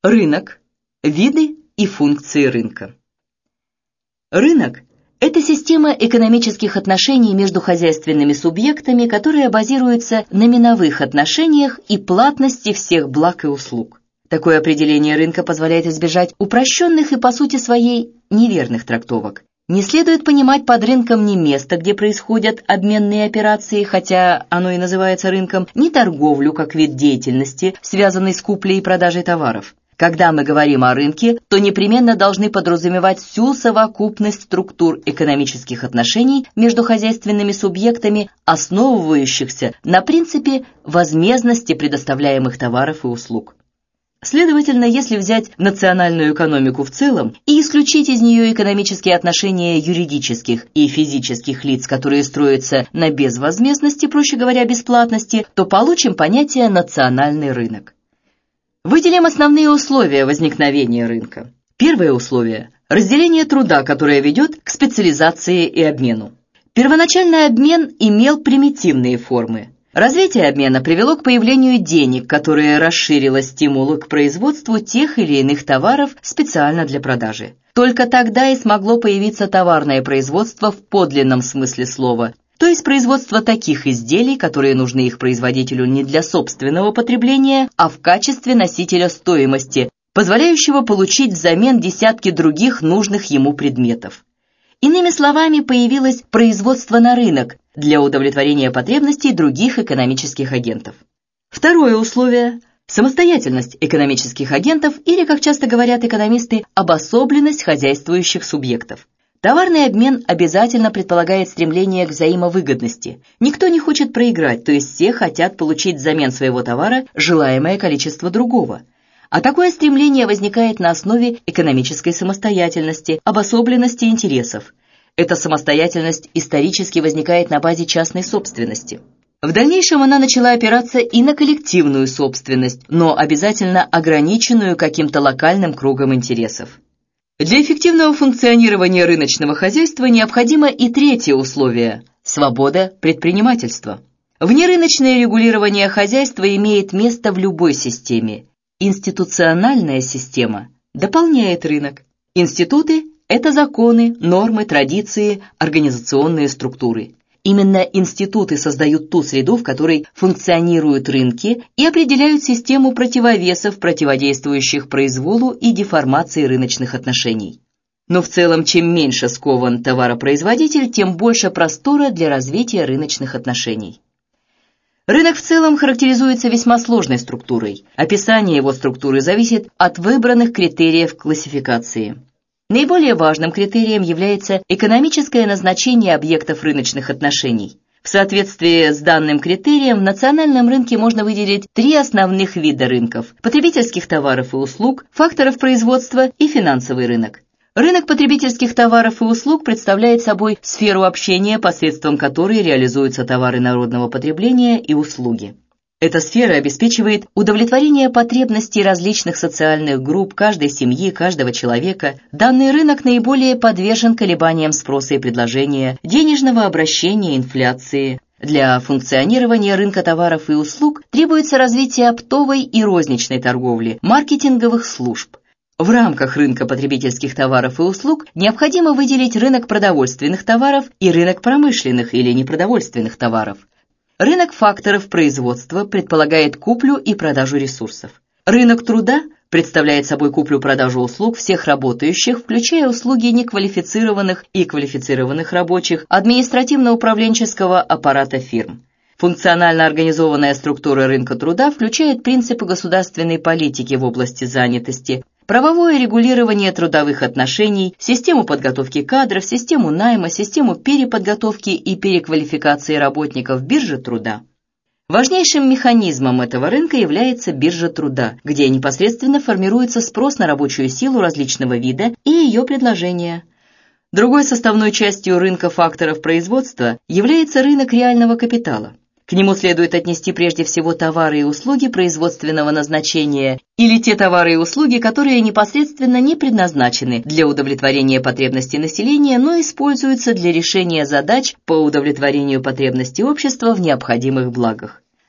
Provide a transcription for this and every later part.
Рынок. Виды и функции рынка. Рынок – это система экономических отношений между хозяйственными субъектами, которая базируется на миновых отношениях и платности всех благ и услуг. Такое определение рынка позволяет избежать упрощенных и по сути своей неверных трактовок. Не следует понимать под рынком ни место, где происходят обменные операции, хотя оно и называется рынком, ни торговлю как вид деятельности, связанный с куплей и продажей товаров. Когда мы говорим о рынке, то непременно должны подразумевать всю совокупность структур экономических отношений между хозяйственными субъектами, основывающихся на принципе возмездности предоставляемых товаров и услуг. Следовательно, если взять национальную экономику в целом и исключить из нее экономические отношения юридических и физических лиц, которые строятся на безвозмездности, проще говоря, бесплатности, то получим понятие «национальный рынок». Выделим основные условия возникновения рынка. Первое условие – разделение труда, которое ведет к специализации и обмену. Первоначальный обмен имел примитивные формы. Развитие обмена привело к появлению денег, которое расширило стимулы к производству тех или иных товаров специально для продажи. Только тогда и смогло появиться товарное производство в подлинном смысле слова, то есть производство таких изделий, которые нужны их производителю не для собственного потребления, а в качестве носителя стоимости, позволяющего получить взамен десятки других нужных ему предметов. Иными словами, появилось производство на рынок для удовлетворения потребностей других экономических агентов. Второе условие – самостоятельность экономических агентов или, как часто говорят экономисты, обособленность хозяйствующих субъектов. Товарный обмен обязательно предполагает стремление к взаимовыгодности. Никто не хочет проиграть, то есть все хотят получить взамен своего товара желаемое количество другого. А такое стремление возникает на основе экономической самостоятельности, обособленности интересов. Эта самостоятельность исторически возникает на базе частной собственности. В дальнейшем она начала опираться и на коллективную собственность, но обязательно ограниченную каким-то локальным кругом интересов. Для эффективного функционирования рыночного хозяйства необходимо и третье условие – свобода предпринимательства. Внерыночное регулирование хозяйства имеет место в любой системе. Институциональная система дополняет рынок. Институты – это законы, нормы, традиции, организационные структуры. Именно институты создают ту среду, в которой функционируют рынки и определяют систему противовесов, противодействующих произволу и деформации рыночных отношений. Но в целом, чем меньше скован товаропроизводитель, тем больше простора для развития рыночных отношений. Рынок в целом характеризуется весьма сложной структурой. Описание его структуры зависит от выбранных критериев классификации. Наиболее важным критерием является экономическое назначение объектов рыночных отношений. В соответствии с данным критерием в национальном рынке можно выделить три основных вида рынков – потребительских товаров и услуг, факторов производства и финансовый рынок. Рынок потребительских товаров и услуг представляет собой сферу общения, посредством которой реализуются товары народного потребления и услуги. Эта сфера обеспечивает удовлетворение потребностей различных социальных групп, каждой семьи, каждого человека. Данный рынок наиболее подвержен колебаниям спроса и предложения, денежного обращения, инфляции. Для функционирования рынка товаров и услуг требуется развитие оптовой и розничной торговли, маркетинговых служб. В рамках рынка потребительских товаров и услуг необходимо выделить рынок продовольственных товаров и рынок промышленных или непродовольственных товаров. Рынок факторов производства предполагает куплю и продажу ресурсов. Рынок труда представляет собой куплю-продажу услуг всех работающих, включая услуги неквалифицированных и квалифицированных рабочих, административно-управленческого аппарата фирм. Функционально организованная структура рынка труда включает принципы государственной политики в области занятости, правовое регулирование трудовых отношений, систему подготовки кадров, систему найма, систему переподготовки и переквалификации работников биржи труда. Важнейшим механизмом этого рынка является биржа труда, где непосредственно формируется спрос на рабочую силу различного вида и ее предложение. Другой составной частью рынка факторов производства является рынок реального капитала. К нему следует отнести прежде всего товары и услуги производственного назначения или те товары и услуги, которые непосредственно не предназначены для удовлетворения потребностей населения, но используются для решения задач по удовлетворению потребностей общества в необходимых благах.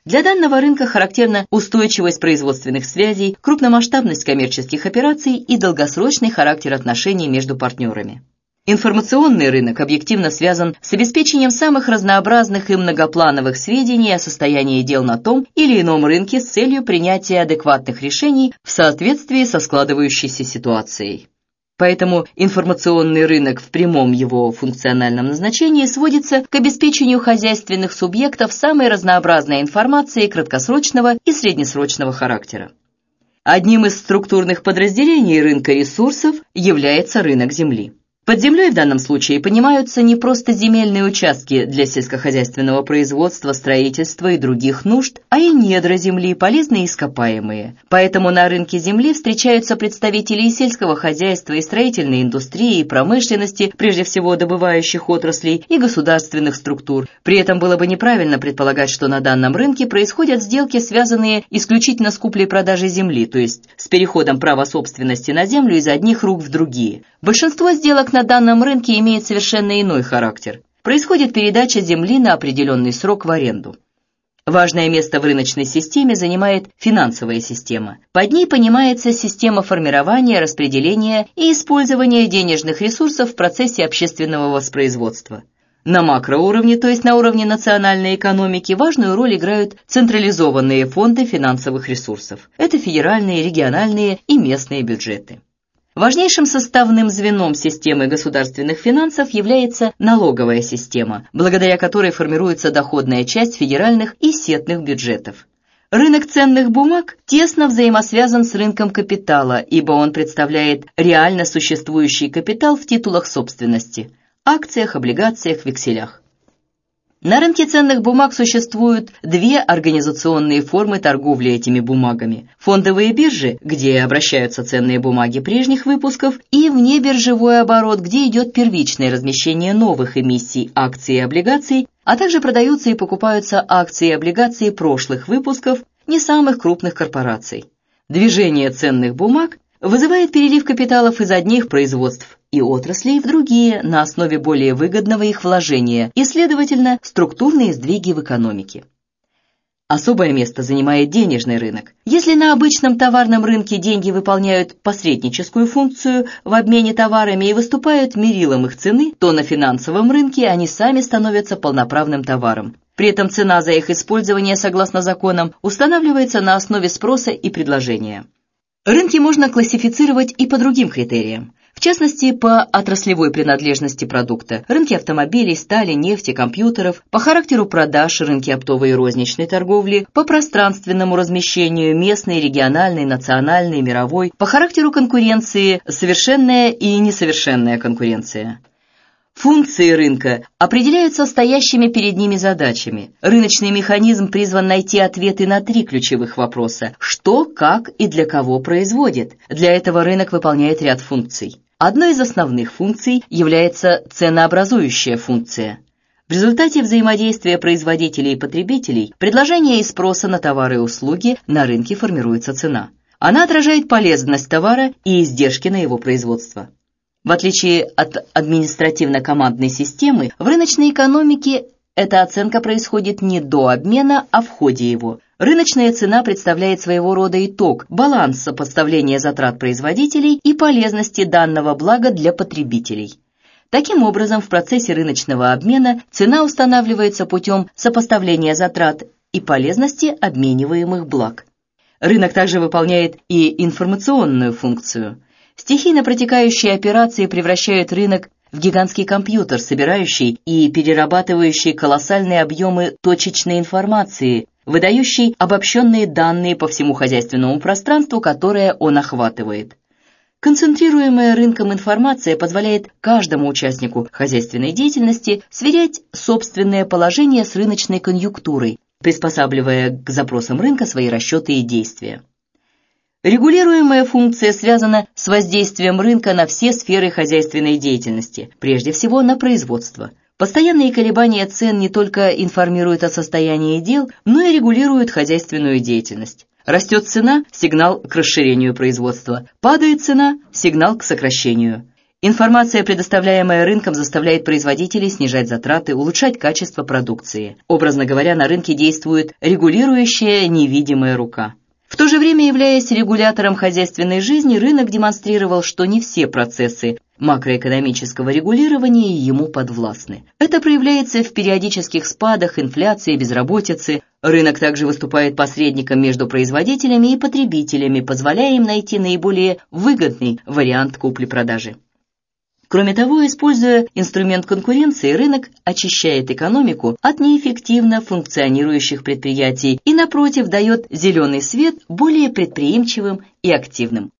Для данного рынка характерна устойчивость производственных связей, крупномасштабность коммерческих операций и долгосрочный характер отношений между партнерами. Информационный рынок объективно связан с обеспечением самых разнообразных и многоплановых сведений о состоянии дел на том или ином рынке с целью принятия адекватных решений в соответствии со складывающейся ситуацией. Поэтому информационный рынок в прямом его функциональном назначении сводится к обеспечению хозяйственных субъектов самой разнообразной информацией краткосрочного и среднесрочного характера. Одним из структурных подразделений рынка ресурсов является рынок земли. Под землей в данном случае понимаются не просто земельные участки для сельскохозяйственного производства, строительства и других нужд, а и недра земли, полезные и ископаемые. Поэтому на рынке земли встречаются представители и сельского хозяйства, и строительной индустрии, и промышленности, прежде всего добывающих отраслей, и государственных структур. При этом было бы неправильно предполагать, что на данном рынке происходят сделки, связанные исключительно с куплей-продажей земли, то есть с переходом права собственности на землю из одних рук в другие. Большинство сделок на данном рынке имеет совершенно иной характер. Происходит передача земли на определенный срок в аренду. Важное место в рыночной системе занимает финансовая система. Под ней понимается система формирования, распределения и использования денежных ресурсов в процессе общественного воспроизводства. На макроуровне, то есть на уровне национальной экономики, важную роль играют централизованные фонды финансовых ресурсов. Это федеральные, региональные и местные бюджеты. Важнейшим составным звеном системы государственных финансов является налоговая система, благодаря которой формируется доходная часть федеральных и сетных бюджетов. Рынок ценных бумаг тесно взаимосвязан с рынком капитала, ибо он представляет реально существующий капитал в титулах собственности – акциях, облигациях, векселях. На рынке ценных бумаг существуют две организационные формы торговли этими бумагами. Фондовые биржи, где обращаются ценные бумаги прежних выпусков, и внебиржевой оборот, где идет первичное размещение новых эмиссий акций и облигаций, а также продаются и покупаются акции и облигации прошлых выпусков не самых крупных корпораций. Движение ценных бумаг вызывает перелив капиталов из одних производств и отраслей в другие на основе более выгодного их вложения и, следовательно, структурные сдвиги в экономике. Особое место занимает денежный рынок. Если на обычном товарном рынке деньги выполняют посредническую функцию в обмене товарами и выступают мерилом их цены, то на финансовом рынке они сами становятся полноправным товаром. При этом цена за их использование, согласно законам, устанавливается на основе спроса и предложения. Рынки можно классифицировать и по другим критериям. В частности, по отраслевой принадлежности продукта, рынки автомобилей, стали, нефти, компьютеров, по характеру продаж, рынки оптовой и розничной торговли, по пространственному размещению, местной, региональной, национальной, мировой, по характеру конкуренции, совершенная и несовершенная конкуренция. Функции рынка определяются стоящими перед ними задачами. Рыночный механизм призван найти ответы на три ключевых вопроса: что, как и для кого производит. Для этого рынок выполняет ряд функций. Одной из основных функций является ценообразующая функция. В результате взаимодействия производителей и потребителей, предложения и спроса на товары и услуги на рынке формируется цена. Она отражает полезность товара и издержки на его производство. В отличие от административно-командной системы, в рыночной экономике эта оценка происходит не до обмена, а в ходе его. Рыночная цена представляет своего рода итог, баланс сопоставления затрат производителей и полезности данного блага для потребителей. Таким образом, в процессе рыночного обмена цена устанавливается путем сопоставления затрат и полезности обмениваемых благ. Рынок также выполняет и информационную функцию. Стихийно протекающие операции превращают рынок в гигантский компьютер, собирающий и перерабатывающий колоссальные объемы точечной информации, выдающий обобщенные данные по всему хозяйственному пространству, которое он охватывает. Концентрируемая рынком информация позволяет каждому участнику хозяйственной деятельности сверять собственное положение с рыночной конъюнктурой, приспосабливая к запросам рынка свои расчеты и действия. Регулируемая функция связана с воздействием рынка на все сферы хозяйственной деятельности, прежде всего на производство. Постоянные колебания цен не только информируют о состоянии дел, но и регулируют хозяйственную деятельность. Растет цена – сигнал к расширению производства, падает цена – сигнал к сокращению. Информация, предоставляемая рынком, заставляет производителей снижать затраты, улучшать качество продукции. Образно говоря, на рынке действует регулирующая невидимая рука. В то же время, являясь регулятором хозяйственной жизни, рынок демонстрировал, что не все процессы макроэкономического регулирования ему подвластны. Это проявляется в периодических спадах инфляции, безработицы. Рынок также выступает посредником между производителями и потребителями, позволяя им найти наиболее выгодный вариант купли-продажи. Кроме того, используя инструмент конкуренции, рынок очищает экономику от неэффективно функционирующих предприятий и, напротив, дает зеленый свет более предприимчивым и активным.